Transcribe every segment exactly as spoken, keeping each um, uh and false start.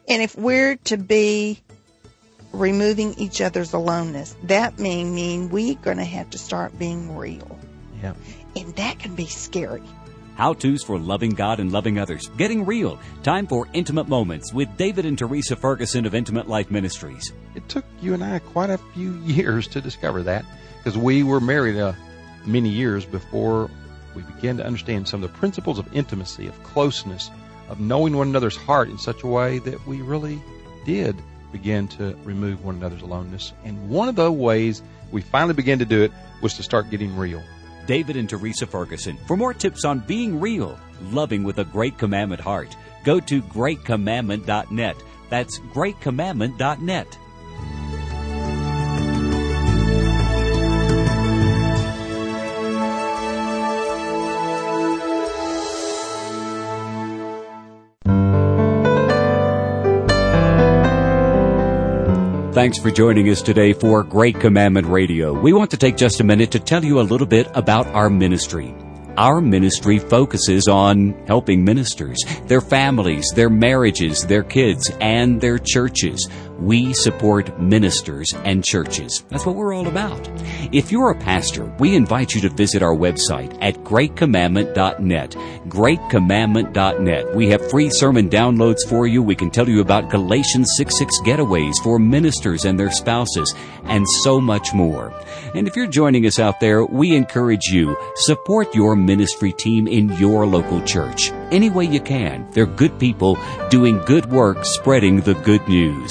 And if we're to be removing each other's aloneness, that may mean we're going to have to start being real. Yeah. And that can be scary. How-tos for loving God and loving others. Getting real. Time for Intimate Moments with David and Teresa Ferguson of Intimate Life Ministries. It took you and I quite a few years to discover that, because we were married uh, many years before we began to understand some of the principles of intimacy, of closeness, of knowing one another's heart in such a way that we really did begin to remove one another's aloneness. And one of the ways we finally began to do it was to start getting real. David and Teresa Ferguson. For more tips on being real, loving with a Great Commandment heart, go to great commandment dot net. That's great commandment dot net. Thanks for joining us today for Great Commandment Radio. We want to take just a minute to tell you a little bit about our ministry. Our ministry focuses on helping ministers, their families, their marriages, their kids, and their churches. We support ministers and churches. That's what we're all about. If you're a pastor, we invite you to visit our website at great commandment dot net. great commandment dot net. We have free sermon downloads for you. We can tell you about Galatians six six getaways for ministers and their spouses, and so much more. And if you're joining us out there, we encourage you, support your ministry team in your local church. Any way you can. They're good people doing good work, spreading the good news.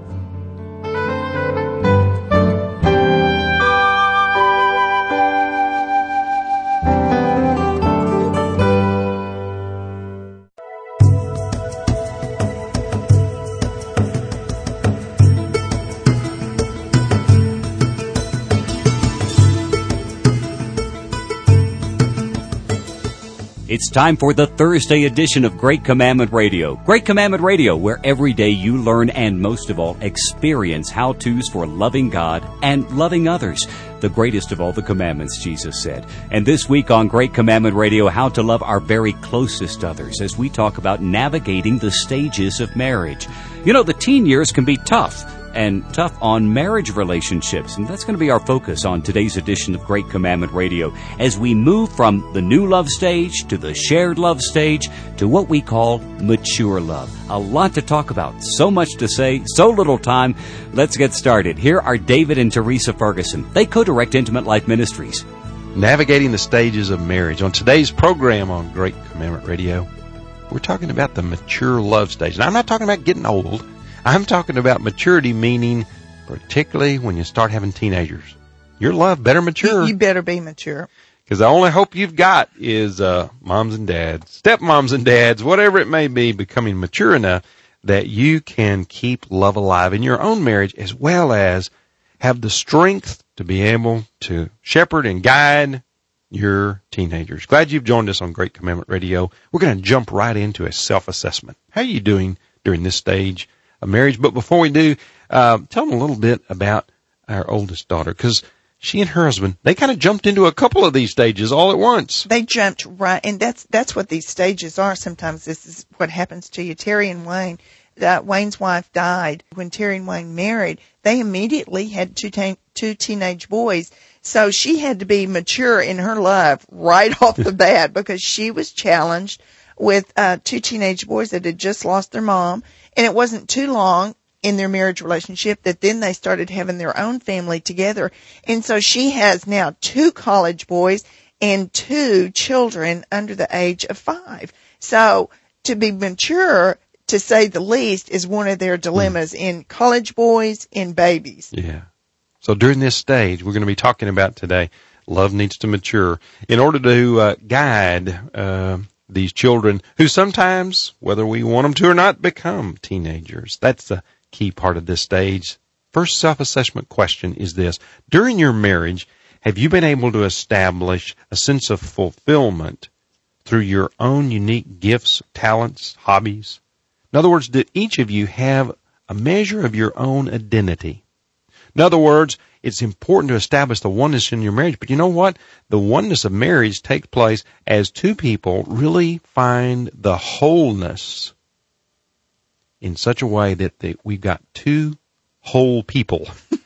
It's time for the Thursday edition of Great Commandment Radio. Great Commandment Radio, where every day you learn and, most of all, experience how-tos for loving God and loving others. The greatest of all the commandments, Jesus said. And this week on Great Commandment Radio, how to love our very closest others, as we talk about navigating the stages of marriage. You know, the teen years can be tough. And tough on marriage relationships. And that's going to be our focus on today's edition of Great Commandment Radio as we move from the new love stage to the shared love stage to what we call mature love. A lot to talk about, so much to say, so little time. Let's get started. Here are David and Teresa Ferguson. They co-direct Intimate Life Ministries. Navigating the stages of marriage. On today's program on Great Commandment Radio, we're talking about the mature love stage. Now, I'm not talking about getting old. I'm talking about maturity, meaning particularly when you start having teenagers. Your love better mature. You better be mature. Because the only hope you've got is uh, moms and dads, stepmoms and dads, whatever it may be, becoming mature enough that you can keep love alive in your own marriage, as well as have the strength to be able to shepherd and guide your teenagers. Glad you've joined us on Great Commandment Radio. We're going to jump right into a self-assessment. How are you doing during this stage of marriage? But before we do, uh, tell them a little bit about our oldest daughter, because she and her husband, they kind of jumped into a couple of these stages all at once. They jumped right, and that's that's what these stages are. Sometimes this is what happens to you. Terry and Wayne, uh, Wayne's wife died. When Terry and Wayne married, they immediately had two, ta- two teenage boys. So she had to be mature in her love right off the bat, because she was challenged with uh, two teenage boys that had just lost their mom. And it wasn't too long in their marriage relationship that then they started having their own family together. And so she has now two college boys and two children under the age of five. So to be mature, to say the least, is one of their dilemmas in college boys and babies. Yeah. So during this stage, we're going to be talking about today, love needs to mature in order to uh, guide uh these children who sometimes, whether we want them to or not, become teenagers. That's the key part of this stage. First self-assessment question is this. During your marriage, have you been able to establish a sense of fulfillment through your own unique gifts, talents, hobbies? In other words, did each of you have a measure of your own identity? In other words, it's important to establish the oneness in your marriage. But you know what? The oneness of marriage takes place as two people really find the wholeness in such a way that they, we've got two whole people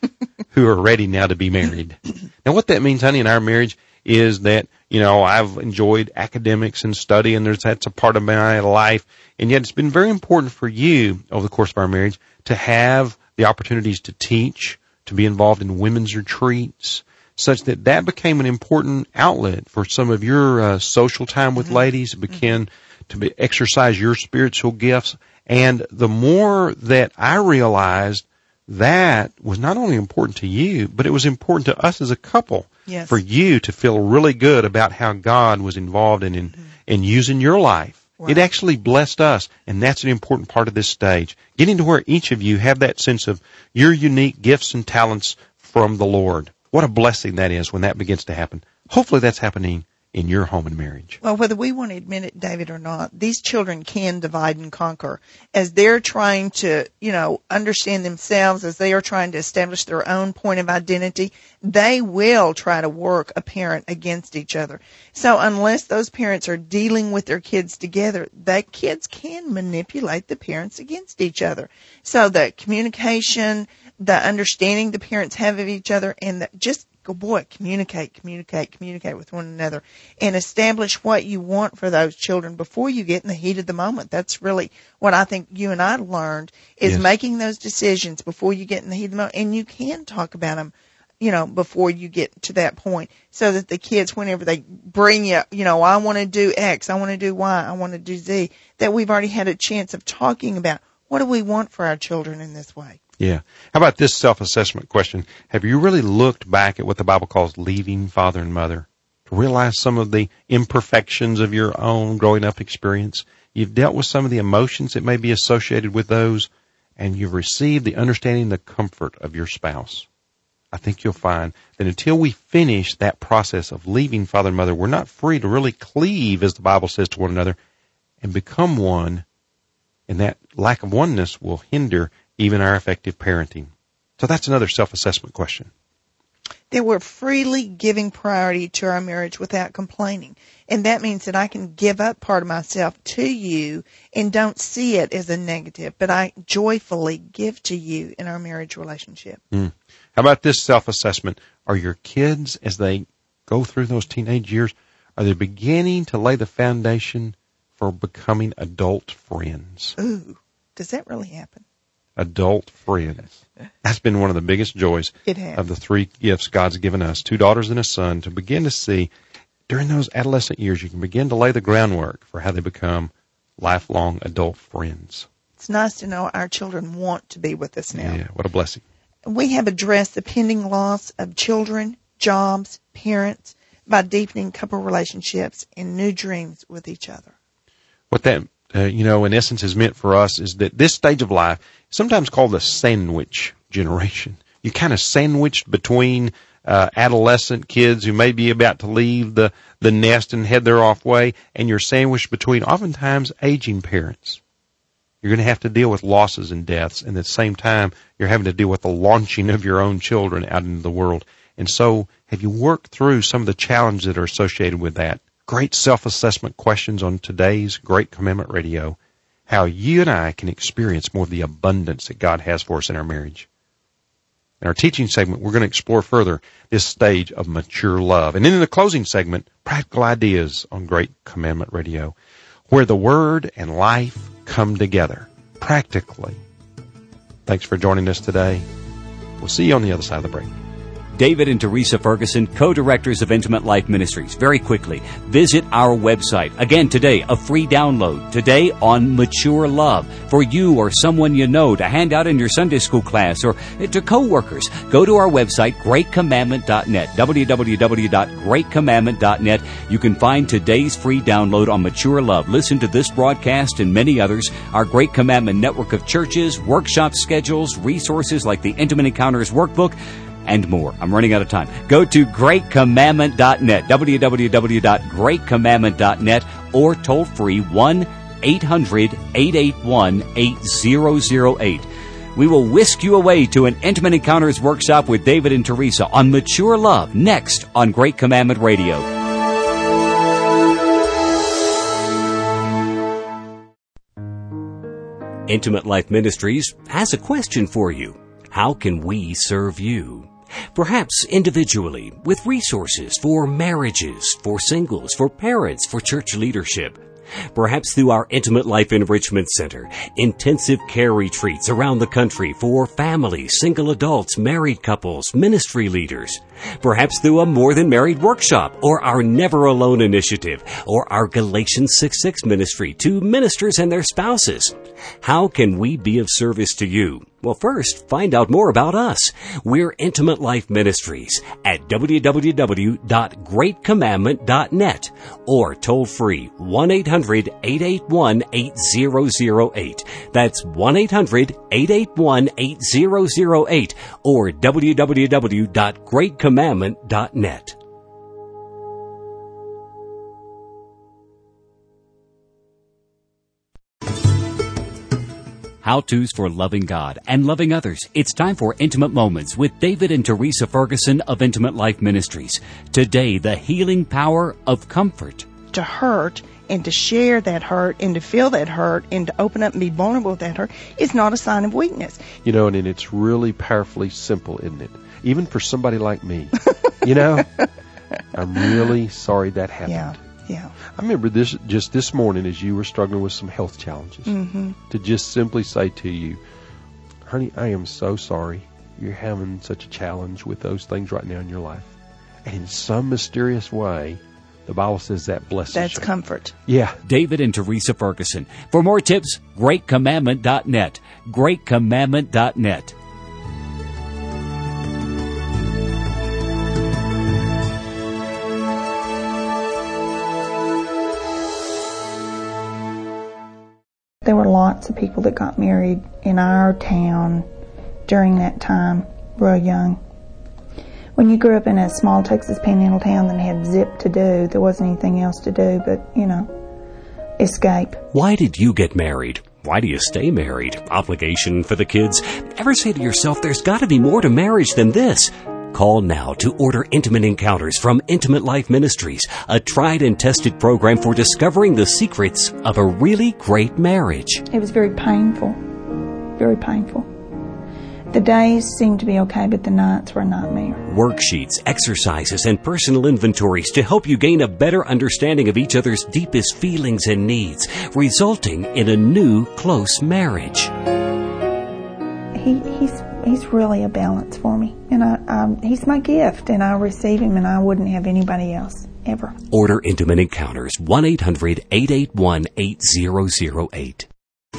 who are ready now to be married. Now, what that means, honey, in our marriage is that, you know, I've enjoyed academics and study, and there's, that's a part of my life. And yet it's been very important for you over the course of our marriage to have the opportunities to teach, to be involved in women's retreats, such that that became an important outlet for some of your uh, social time with mm-hmm. ladies. It began mm-hmm. to be, exercise your spiritual gifts. And the more that I realized that was not only important to you, but it was important to us as a couple. Yes. For you to feel really good about how God was involved in, in, mm-hmm. in using your life. Wow. It actually blessed us, and that's an important part of this stage. Getting to where each of you have that sense of your unique gifts and talents from the Lord. What a blessing that is when that begins to happen. Hopefully that's happening in your home and marriage. Well, whether we want to admit it, David, or not, these children can divide and conquer. As they're trying to, you know, understand themselves, as they are trying to establish their own point of identity, they will try to work a parent against each other. So unless those parents are dealing with their kids together, that kids can manipulate the parents against each other. So the communication, the understanding the parents have of each other, and the, just go, boy, communicate, communicate, communicate with one another and establish what you want for those children before you get in the heat of the moment. That's really what I think you and I learned is yes. making those decisions before you get in the heat of the moment. And you can talk about them, you know, before you get to that point so that the kids, whenever they bring you, you know, I want to do X, I want to do Y, I want to do Z, that we've already had a chance of talking about what do we want for our children in this way. Yeah. How about this self-assessment question? Have you really looked back at what the Bible calls leaving father and mother to realize some of the imperfections of your own growing up experience? You've dealt with some of the emotions that may be associated with those, and you've received the understanding, the comfort of your spouse. I think you'll find that until we finish that process of leaving father and mother, we're not free to really cleave, as the Bible says, to one another and become one, and that lack of oneness will hinder even our effective parenting. So that's another self-assessment question. That we're freely giving priority to our marriage without complaining. And that means that I can give up part of myself to you and don't see it as a negative, but I joyfully give to you in our marriage relationship. Mm. How about this self-assessment? Are your kids, as they go through those teenage years, are they beginning to lay the foundation for becoming adult friends? Ooh, does that really happen? Adult friends. That's been one of the biggest joys of the three gifts God's given us, two daughters and a son, to begin to see during those adolescent years, you can begin to lay the groundwork for how they become lifelong adult friends. It's nice to know our children want to be with us now. Yeah, what a blessing. We have addressed the pending loss of children, jobs, parents by deepening couple relationships and new dreams with each other. What that Uh, you know, in essence is meant for us is that this stage of life is sometimes called the sandwich generation. You're kind of sandwiched between uh, adolescent kids who may be about to leave the, the nest and head their off way, and you're sandwiched between oftentimes aging parents. You're going to have to deal with losses and deaths, and at the same time, you're having to deal with the launching of your own children out into the world. And so, have you worked through some of the challenges that are associated with that? Great self-assessment questions on today's Great Commandment Radio. How you and I can experience more of the abundance that God has for us in our marriage. In our teaching segment, we're going to explore further this stage of mature love. And in the closing segment, practical ideas on Great Commandment Radio, where the Word and life come together practically. Thanks for joining us today. We'll see you on the other side of the break. David and Teresa Ferguson, co-directors of Intimate Life Ministries. Very quickly, visit our website. Again, today, a free download. Today on Mature Love. For you or someone you know to hand out in your Sunday school class or to co-workers. Go to our website, great commandment dot net, w w w dot great commandment dot net. You can find today's free download on Mature Love. Listen to this broadcast and many others. Our Great Commandment network of churches, workshop schedules, resources like the Intimate Encounters Workbook, and more. I'm running out of time. Go to great commandment dot net, w w w dot great commandment dot net, or toll free one eight hundred eight eight one eight zero zero eight. We will whisk you away to an Intimate Encounters workshop with David and Teresa on Mature Love, next on Great Commandment Radio. Intimate Life Ministries has a question for you. How can we serve you? Perhaps individually, with resources for marriages, for singles, for parents, for church leadership. Perhaps through our Intimate Life Enrichment Center, intensive care retreats around the country for families, single adults, married couples, ministry leaders. Perhaps through a More Than Married workshop, or our Never Alone initiative, or our Galatians six six ministry to ministers and their spouses. How can we be of service to you? Well, first, find out more about us. We're Intimate Life Ministries at w w w dot great commandment dot net or toll free one eight hundred eight eight one eight zero zero eight. That's one eight hundred eight eight one eight zero zero eight or w w w dot great commandment dot net. How-tos for loving God and loving others. It's time for Intimate Moments with David and Teresa Ferguson of Intimate Life Ministries. Today, the healing power of comfort. To hurt and to share that hurt and to feel that hurt and to open up and be vulnerable with that hurt is not a sign of weakness. You know, and it's really powerfully simple, isn't it? Even for somebody like me. You know, I'm really sorry that happened. Yeah. Yeah. I remember this just this morning as you were struggling with some health challenges, mm-hmm. to just simply say to you, honey, I am so sorry you're having such a challenge with those things right now in your life. And in some mysterious way, the Bible says that blesses That's you. comfort. Yeah. David and Teresa Ferguson. For more tips, great commandment dot net. great commandment dot net. There were lots of people that got married in our town during that time, real young. When you grew up in a small Texas Panhandle town that had zip to do, there wasn't anything else to do but, you know, escape. Why did you get married? Why do you stay married? Obligation for the kids? Ever say to yourself, there's got to be more to marriage than this? Call now to order Intimate Encounters from Intimate Life Ministries, a tried and tested program for discovering the secrets of a really great marriage. It was very painful, very painful. The days seemed to be okay, but the nights were a nightmare. Worksheets, exercises, and personal inventories to help you gain a better understanding of each other's deepest feelings and needs, resulting in a new, close marriage. He, he's he's really a balance for me, and I, um, he's my gift, and I receive him, and I wouldn't have anybody else, ever. Order Intimate Encounters, one eight hundred eight eight one eight zero zero eight.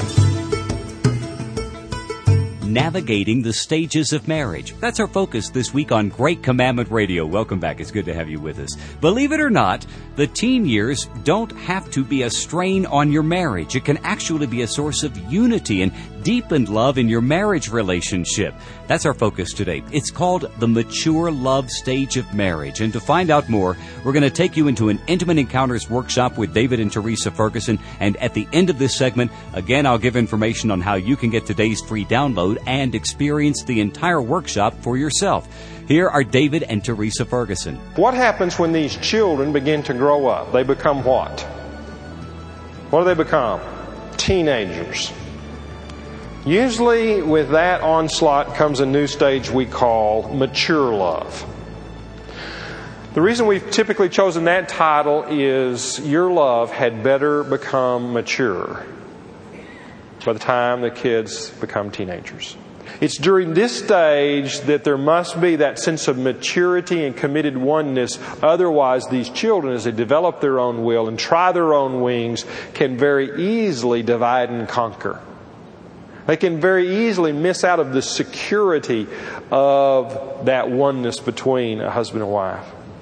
Navigating the stages of marriage. That's our focus this week on Great Commandment Radio. Welcome back. It's good to have you with us. Believe it or not, the teen years don't have to be a strain on your marriage. It can actually be a source of unity and deepened love in your marriage relationship. That's our focus today. It's called the mature love stage of marriage. And to find out more, we're going to take you into an Intimate Encounters workshop with David and Teresa Ferguson. And at the end of this segment, again, I'll give information on how you can get today's free download and experience the entire workshop for yourself. Here are David and Teresa Ferguson. What happens when these children begin to grow up? They become what? What do they become? Teenagers. Usually with that onslaught comes a new stage we call mature love. The reason we've typically chosen that title is your love had better become mature by the time the kids become teenagers. It's during this stage that there must be that sense of maturity and committed oneness. Otherwise, these children, as they develop their own will and try their own wings, can very easily divide and conquer. They can very easily miss out of the security of that oneness between a husband and wife.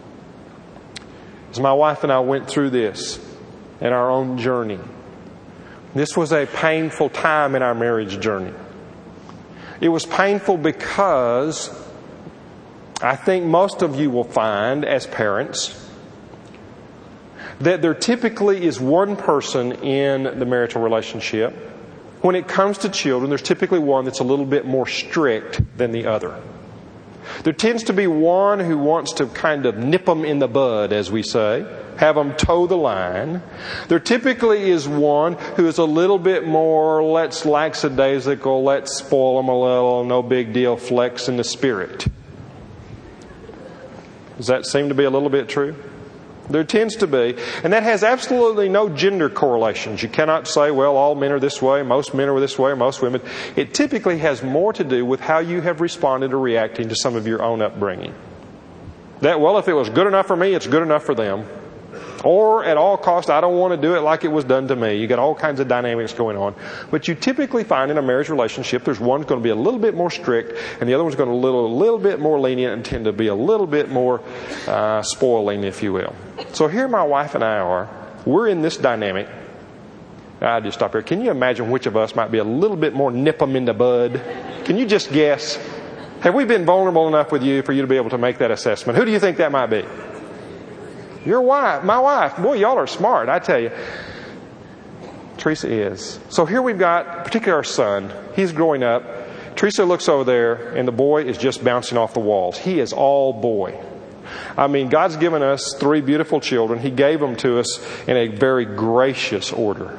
As my wife and I went through this in our own journey, this was a painful time in our marriage journey. It was painful because I think most of you will find as parents that there typically is one person in the marital relationship. When it comes to children, there's typically one that's a little bit more strict than the other. There tends to be one who wants to kind of nip them in the bud, as we say, have them toe the line. There typically is one who is a little bit more, let's lackadaisical, let's spoil them a little, no big deal, flex in the spirit. Does that seem to be a little bit true? There tends to be. And that has absolutely no gender correlations. You cannot say, well, all men are this way, most men are this way, or most women. It typically has more to do with how you have responded or reacting to some of your own upbringing. That, well, if it was good enough for me, it's good enough for them. Or at all costs, I don't want to do it like it was done to me. You got all kinds of dynamics going on. But you typically find in a marriage relationship, there's one going to be a little bit more strict, and the other one's going to be a little, a little bit more lenient and tend to be a little bit more uh, spoiling, if you will. So here my wife and I are. We're in this dynamic. I'll just stop here. Can you imagine which of us might be a little bit more nip 'em in the bud? Can you just guess? Have we been vulnerable enough with you for you to be able to make that assessment? Who do you think that might be? Your wife, my wife. Boy, y'all are smart, I tell you. Teresa is. So here we've got, particularly our son. He's growing up. Teresa looks over there, and the boy is just bouncing off the walls. He is all boy. I mean, God's given us three beautiful children. He gave them to us in a very gracious order.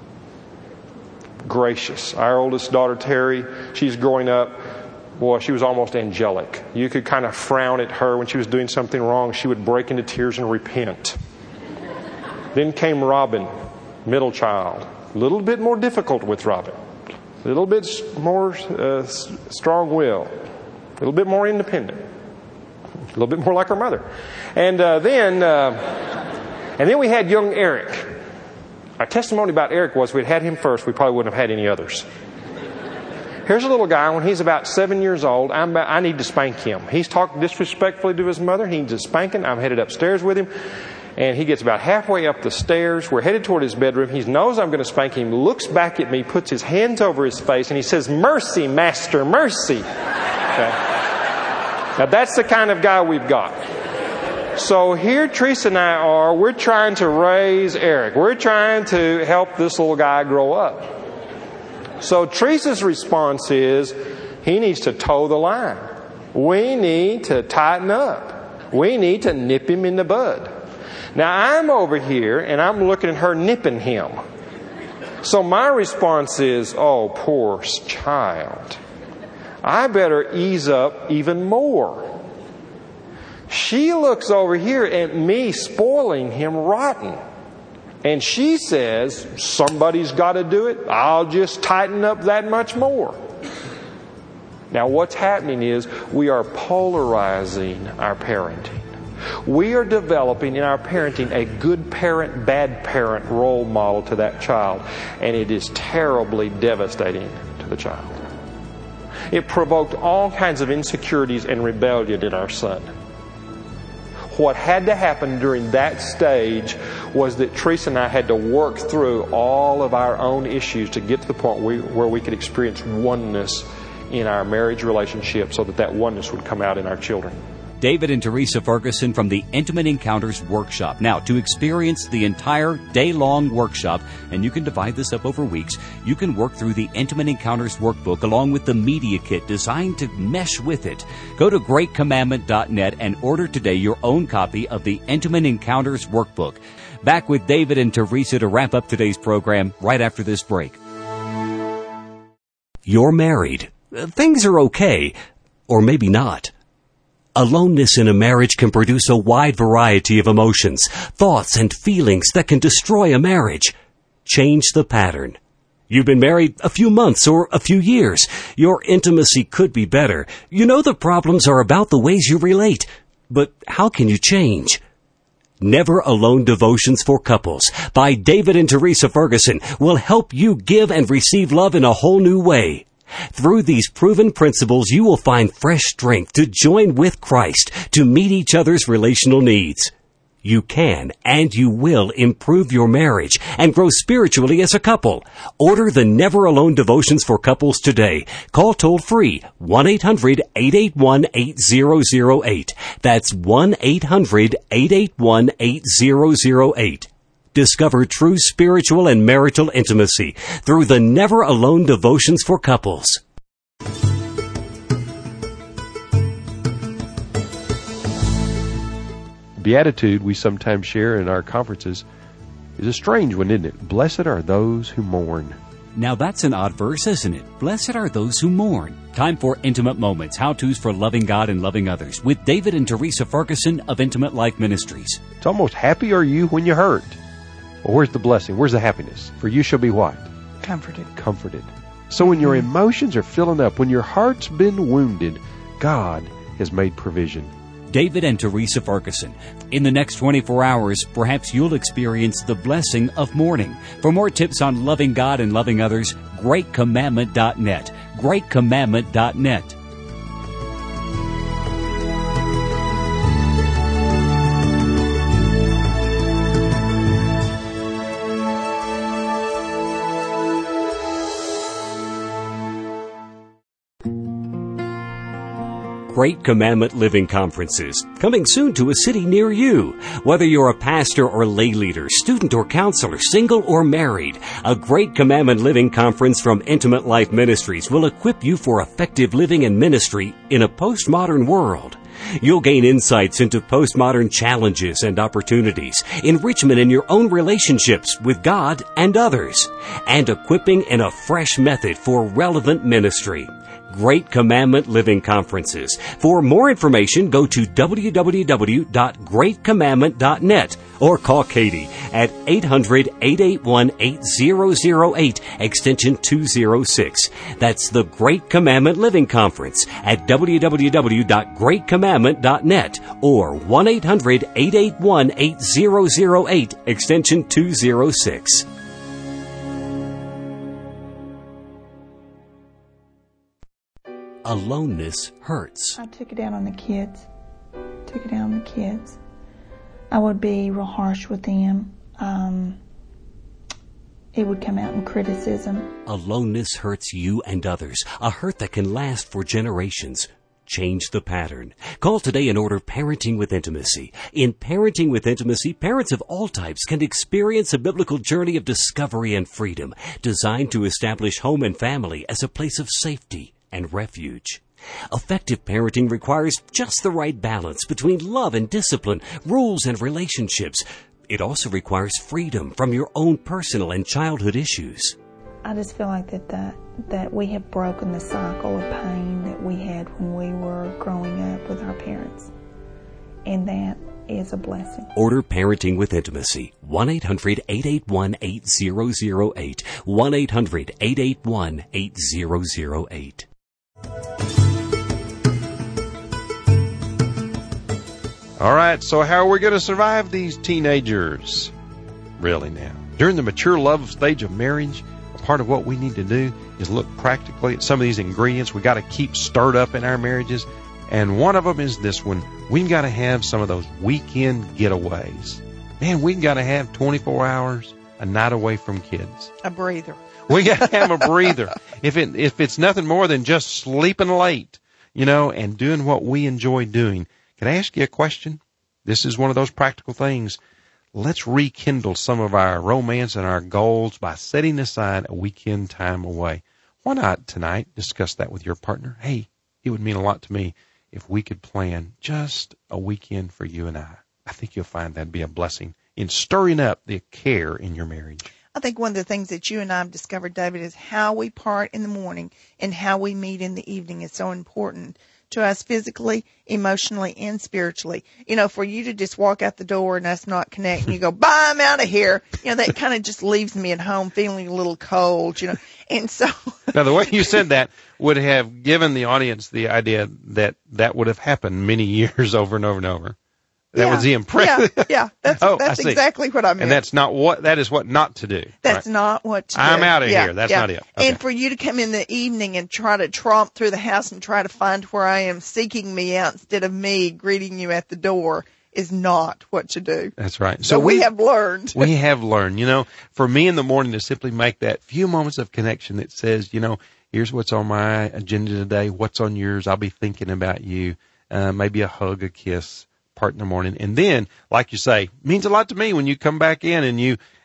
Gracious. Our oldest daughter, Terry, she's growing up. Boy, she was almost angelic. You could kind of frown at her when she was doing something wrong. She would break into tears and repent. Then came Robin, middle child. A little bit more difficult with Robin. A little bit more uh, strong-willed. A little bit more independent. A little bit more like her mother. And uh, then uh, and then we had young Eric. Our testimony about Eric was if we'd had him first, we probably wouldn't have had any others. Here's a little guy, when he's about seven years old, I'm about, I need to spank him. He's talking disrespectfully to his mother. He needs a spanking. I'm headed upstairs with him. And he gets about halfway up the stairs. We're headed toward his bedroom. He knows I'm going to spank him, looks back at me, puts his hands over his face, and he says, "Mercy, Master, mercy." Okay. Now that's the kind of guy we've got. So here Teresa and I are, we're trying to raise Eric. We're trying to help this little guy grow up. So Teresa's response is, he needs to toe the line. We need to tighten up. We need to nip him in the bud. Now I'm over here and I'm looking at her nipping him. So my response is, oh, poor child. I better ease up even more. She looks over here at me spoiling him rotten. And she says, somebody's got to do it. I'll just tighten up that much more. Now what's happening is we are polarizing our parenting. We are developing in our parenting a good parent, bad parent role model to that child. And it is terribly devastating to the child. It provoked all kinds of insecurities and rebellion in our son. What had to happen during that stage was that Teresa and I had to work through all of our own issues to get to the point we, where we could experience oneness in our marriage relationship so that that oneness would come out in our children. David and Teresa Ferguson from the Intimate Encounters Workshop. Now, to experience the entire day-long workshop, and you can divide this up over weeks, you can work through the Intimate Encounters Workbook along with the Media Kit designed to mesh with it. Go to great commandment dot net and order today your own copy of the Intimate Encounters Workbook. Back with David and Teresa to wrap up today's program right after this break. You're married. Things are okay, or maybe not. Aloneness in a marriage can produce a wide variety of emotions, thoughts, and feelings that can destroy a marriage. Change the pattern. You've been married a few months or a few years. Your intimacy could be better. You know the problems are about the ways you relate. But how can you change? Never Alone Devotions for Couples by David and Teresa Ferguson will help you give and receive love in a whole new way. Through these proven principles, you will find fresh strength to join with Christ to meet each other's relational needs. You can and you will improve your marriage and grow spiritually as a couple. Order the Never Alone Devotions for Couples today. Call toll-free one eight hundred eight eight one eight zero zero eight. That's one eight hundred eight eight one eight zero zero eight. Discover true spiritual and marital intimacy through the Never Alone Devotions for Couples. beatitude we sometimes share in our conferences is a strange one, isn't it? Blessed are those who mourn. Now that's an odd verse, isn't it? Blessed are those who mourn. Time for Intimate Moments, how-tos for loving God and loving others, with David and Teresa Ferguson of Intimate Life Ministries. It's almost happy are you when you hurt. Well, where's the blessing? Where's the happiness? For you shall be what? Comforted. Comforted. So when your emotions are filling up, when your heart's been wounded, God has made provision. David and Teresa Ferguson. In the next twenty-four hours, perhaps you'll experience the blessing of mourning. For more tips on loving God and loving others, great commandment dot net. great commandment dot net. Great Commandment Living Conferences, coming soon to a city near you. Whether you're a pastor or lay leader, student or counselor, single or married, a Great Commandment Living Conference from Intimate Life Ministries will equip you for effective living and ministry in a postmodern world. You'll gain insights into postmodern challenges and opportunities, enrichment in your own relationships with God and others, and equipping in a fresh method for relevant ministry. Great Commandment Living Conferences. For more information, go to w w w dot great commandment dot net or call Katie at eight hundred, eight eight one, eight zero zero eight, extension two oh six. That's the Great Commandment Living Conference at w w w dot great commandment dot net or one eight hundred, eight eight one, eight zero zero eight, extension two oh six. Aloneness hurts. I took it out on the kids. Took it out on the kids. I would be real harsh with them. Um, it would come out in criticism. Aloneness hurts you and others. A hurt that can last for generations. Change the pattern. Call today and order Parenting with Intimacy. In Parenting with Intimacy, parents of all types can experience a biblical journey of discovery and freedom, designed to establish home and family as a place of safety and refuge. Effective parenting requires just the right balance between love and discipline, rules and relationships. It also requires freedom from your own personal and childhood issues. I just feel like that, that, that we have broken the cycle of pain that we had when we were growing up with our parents. And that is a blessing. Order Parenting with Intimacy. one eight hundred, eight eight one, eight zero zero eight. one eight hundred, eight eight one, eight zero zero eight. All right, so how are we going to survive these teenagers? Really now. During the mature love stage of marriage, a part of what we need to do is look practically at some of these ingredients we got to keep stirred up in our marriages. And one of them is this one. We've got to have some of those weekend getaways. Man, we've got to have twenty-four hours, a night away from kids. A breather. We got to have a breather. If it if it's nothing more than just sleeping late, you know, and doing what we enjoy doing. Can I ask you a question? This is one of those practical things. Let's rekindle some of our romance and our goals by setting aside a weekend time away. Why not tonight discuss that with your partner? Hey, it would mean a lot to me if we could plan just a weekend for you and I. I think you'll find that'd be a blessing in stirring up the care in your marriage. I think one of the things that you and I have discovered, David, is how we part in the morning and how we meet in the evening is so important to us physically, emotionally, and spiritually. You know, for you to just walk out the door and us not connect and you go, bye, I'm out of here. You know, that kind of just leaves me at home feeling a little cold, you know. And so. Now, the way you said that would have given the audience the idea that that would have happened many years over and over and over. That yeah, was the impression. Yeah, yeah. That's, oh, that's exactly what I meant. And that's not what, that is what not to do. That's right? not what to do. I'm out of yeah, here. That's yeah. not it. Okay. And for you to come in the evening and try to tromp through the house and try to find where I am seeking me out instead of me greeting you at the door is not what to do. That's right. So, so we, we have learned. We have learned, you know, for me in the morning to simply make that few moments of connection that says, you know, here's what's on my agenda today. What's on yours? I'll be thinking about you. Uh, maybe a hug, a kiss. Part in the morning. And then, like you say, means a lot to me when you come back in and you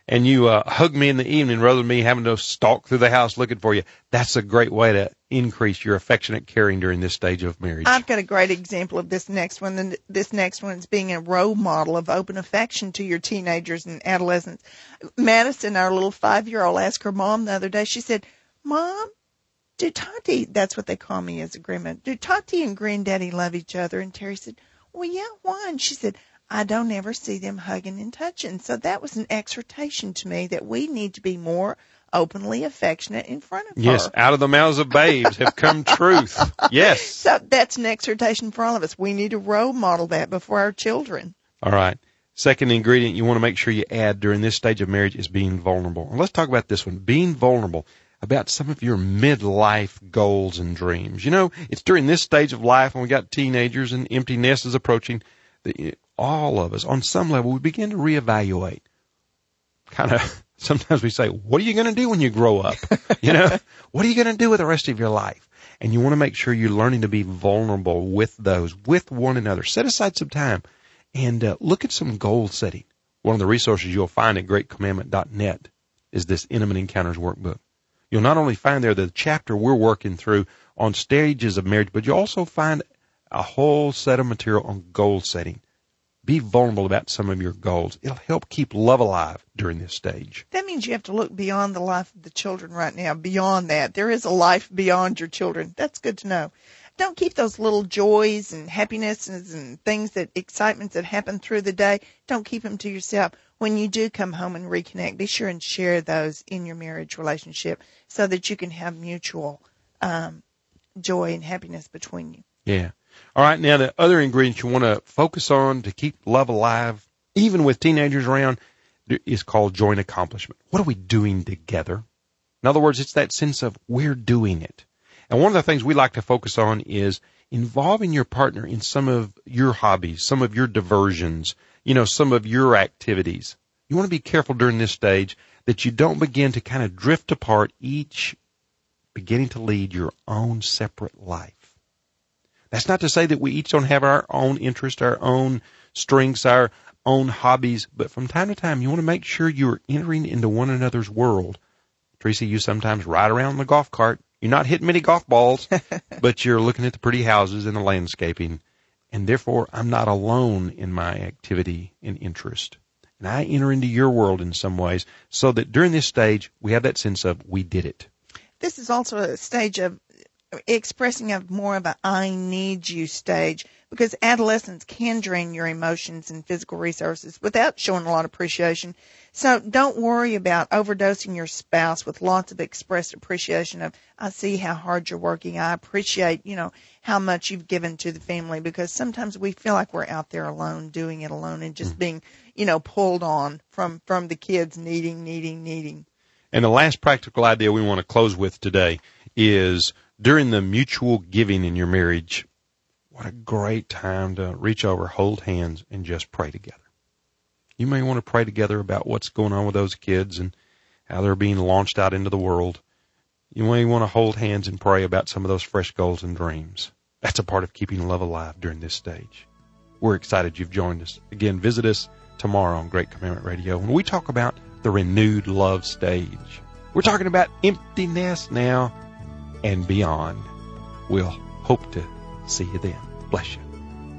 and you uh, hug me in the evening rather than me having to stalk through the house looking for you, that's a great way to increase your affectionate caring during this stage of marriage. I've got a great example of this next one. And this next one is being a role model of open affection to your teenagers and adolescents. Madison, our little five-year-old, asked her mom the other day, she said, Mom, do Tati, that's what they call me as a grandmother, do Tati and Granddaddy love each other? And Terry said, well, yeah, why? And she said, I don't ever see them hugging and touching. So that was an exhortation to me that we need to be more openly affectionate in front of yes, her. Yes, out of the mouths of babes have come truth. Yes. So that's an exhortation for all of us. We need to role model that before our children. All right. Second ingredient you want to make sure you add during this stage of marriage is being vulnerable. And let's talk about this one, being vulnerable about some of your midlife goals and dreams. You know, it's during this stage of life when we got teenagers and empty nest is approaching that all of us, on some level, we begin to reevaluate. Kind of, sometimes we say, what are you going to do when you grow up? You know, what are you going to do with the rest of your life? And you want to make sure you're learning to be vulnerable with those, with one another. Set aside some time and uh, look at some goal setting. One of the resources you'll find at great commandment dot net is this Intimate Encounters workbook. You'll not only find there the chapter we're working through on stages of marriage, but you'll also find a whole set of material on goal setting. Be vulnerable about some of your goals. It'll help keep love alive during this stage. That means you have to look beyond the life of the children right now, beyond that. There is a life beyond your children. That's good to know. Don't keep those little joys and happinesses and things that, excitements that happen through the day. Don't keep them to yourself. When you do come home and reconnect, be sure and share those in your marriage relationship so that you can have mutual um, joy and happiness between you. Yeah. All right, now the other ingredients you want to focus on to keep love alive, even with teenagers around, is called joint accomplishment. What are we doing together? In other words, it's that sense of we're doing it. And one of the things we like to focus on is involving your partner in some of your hobbies, some of your diversions, you know, some of your activities. You want to be careful during this stage that you don't begin to kind of drift apart, each beginning to lead your own separate life. That's not to say that we each don't have our own interests, our own strengths, our own hobbies, but from time to time you want to make sure you're entering into one another's world. Teresa, you sometimes ride around in the golf cart. You're not hitting many golf balls, but you're looking at the pretty houses and the landscaping, and therefore I'm not alone in my activity and interest. And I enter into your world in some ways so that during this stage we have that sense of we did it. This is also a stage of expressing of more of a I need you stage, because adolescence can drain your emotions and physical resources without showing a lot of appreciation. So don't worry about overdosing your spouse with lots of expressed appreciation of, I see how hard you're working. I appreciate, you know, how much you've given to the family, because sometimes we feel like we're out there alone, doing it alone and just being, you know, pulled on from, from the kids needing, needing, needing. And the last practical idea we want to close with today is during the mutual giving in your marriage, what a great time to reach over, hold hands, and just pray together. You may want to pray together about what's going on with those kids and how they're being launched out into the world. You may want to hold hands and pray about some of those fresh goals and dreams. That's a part of keeping love alive during this stage. We're excited you've joined us. Again, visit us tomorrow on Great Commandment Radio when we talk about the renewed love stage. We're talking about empty nest now and beyond. We'll hope to see you then. Bless you.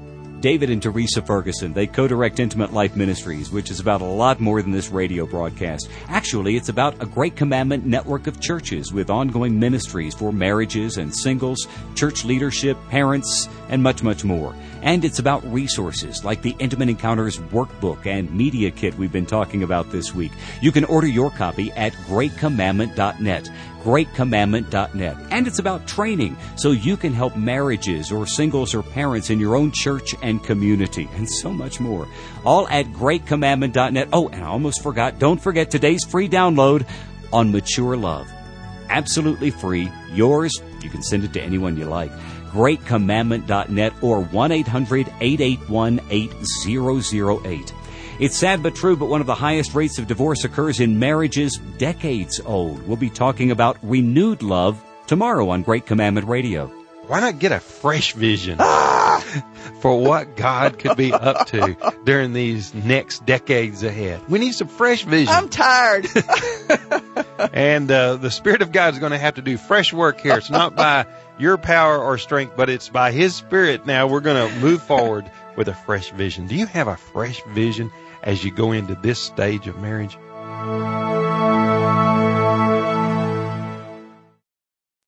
David and Teresa Ferguson, they co-direct Intimate Life Ministries, which is about a lot more than this radio broadcast. Actually, it's about a Great Commandment network of churches with ongoing ministries for marriages and singles, church leadership, parents, and much, much more. And it's about resources like the Intimate Encounters workbook and media kit we've been talking about this week. You can order your copy at great commandment dot net. great commandment dot net. And it's about training so you can help marriages or singles or parents in your own church and community, and so much more. All at great commandment dot net. Oh, and I almost forgot, don't forget today's free download on Mature Love. Absolutely free. Yours. You can send it to anyone you like. great commandment dot net or one eight hundred eight eight one eight zero zero eight. It's sad but true, but one of the highest rates of divorce occurs in marriages decades old. We'll be talking about renewed love tomorrow on Great Commandment Radio. Why not get a fresh vision? Ah! for what God could be up to during these next decades ahead. We need some fresh vision. I'm tired. And uh, the Spirit of God is going to have to do fresh work here. It's not by your power or strength, but it's by His Spirit. Now we're going to move forward with a fresh vision. Do you have a fresh vision as you go into this stage of marriage?